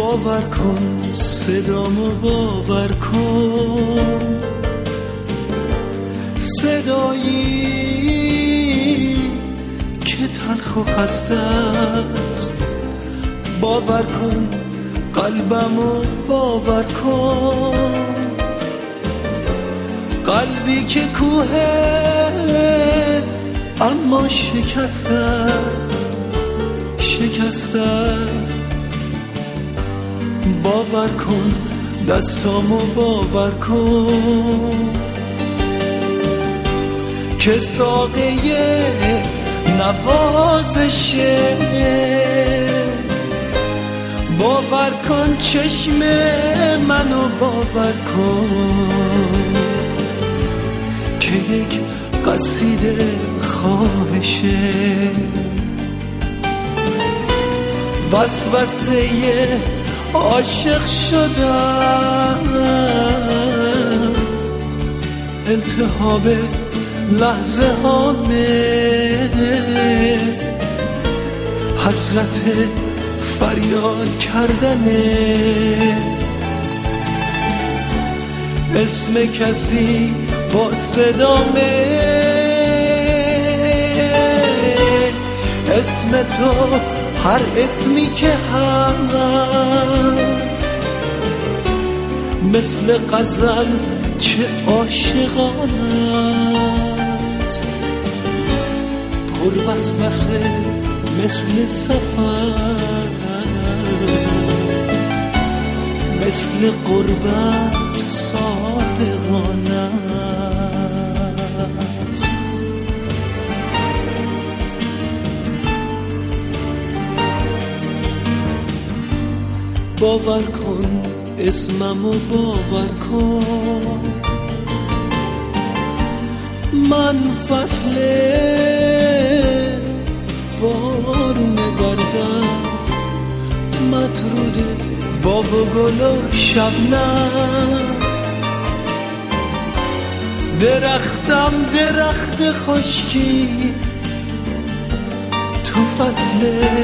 باور کن صدامو باور کن، صدایی که تلخ و خسته است. باور کن قلبمو باور کن، قلبی که کوهه اما شکسته است، شکسته است. باور کن دستامو باور کن که ساقه نوازشه. باور کن چشم منو باور کن که یک قصیده خواهشه. وسوسه عاشق شدم، التهاب لحظه هامه، حسرت فریاد کردنه. اسم کسی با صدامه، اسم تو هر اسمی که هست، مثل غزل چه عاشقانه است. پر وسوسه مثل سفر، مثل قربت صادقانه است. باور کن اسممو باور کن، من فصل بارون دردم، مطرود باغ و گل و شبنم. درختم درخت خشکی تو فصل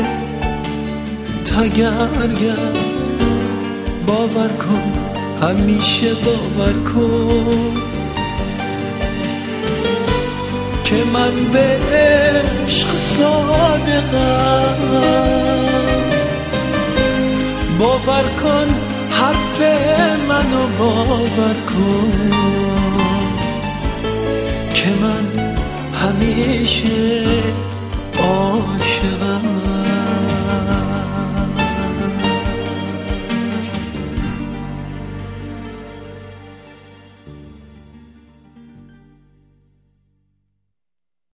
تگرگم. باور کن همیشه باور کن که من به عشق صادقم. باور کن حرف منو باور کن که من همیشه